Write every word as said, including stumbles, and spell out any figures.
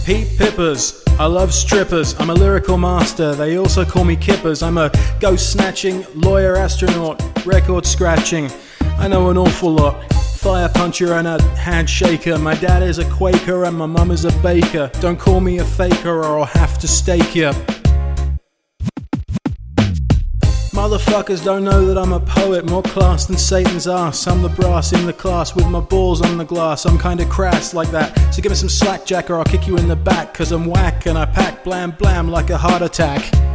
Pete Pippers, I love strippers, I'm a lyrical master, they also call me Kippers. I'm a ghost snatching, lawyer astronaut, record scratching, I know an awful lot. Fire puncher and a handshaker, my dad is a Quaker and my mum is a baker. Don't call me a faker or I'll have to stake ya. Motherfuckers don't know that I'm a poet, more class than Satan's ass. I'm the brass in the class with my balls on the glass. I'm kinda crass like that, so give me some slack, Jack, or I'll kick you in the back. Cause I'm whack and I pack blam blam like a heart attack.